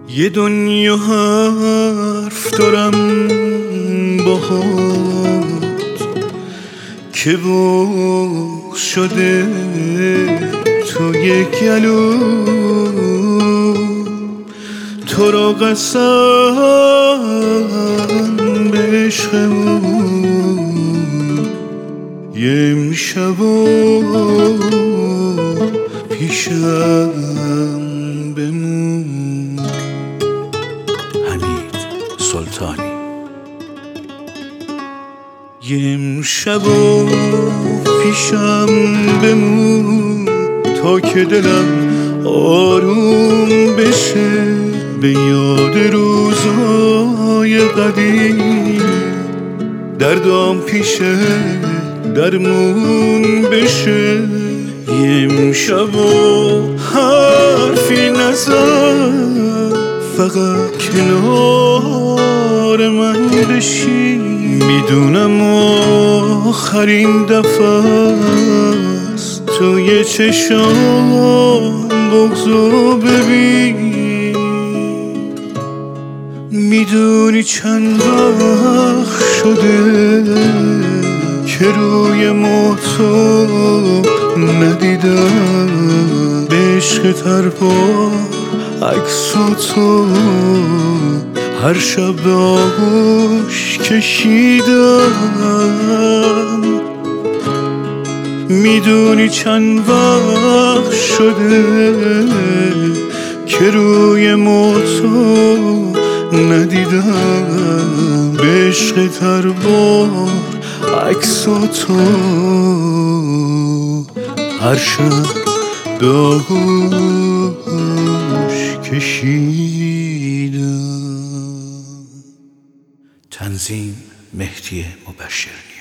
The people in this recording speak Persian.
یه دنیا حرف دارم باهات که بغض شده تو یک گلو، تو را قسم به عشقمون یه امشب پیشم بمون. حمید سلطانی. یه امشب پیشم بمون تا که دلم آروم بشه، به یاد روزهای قدیم دردام پیشه درمون بشه. یه امشب حرفی نزن، فقط کنار من بشی. میدونم آخرین دفعه است توی چشام بغضو ببین. میدونی چند وقت شده که روی موتو ندیدم، به عشق تربار عکساتو هر شب به آغوش کشیدم. میدونی چند وقت شده که روی موتو ندیدم، به عشق تربار عکساتو هر شب به آغوش کشیدم. تنظیم مهدی مبشرنی.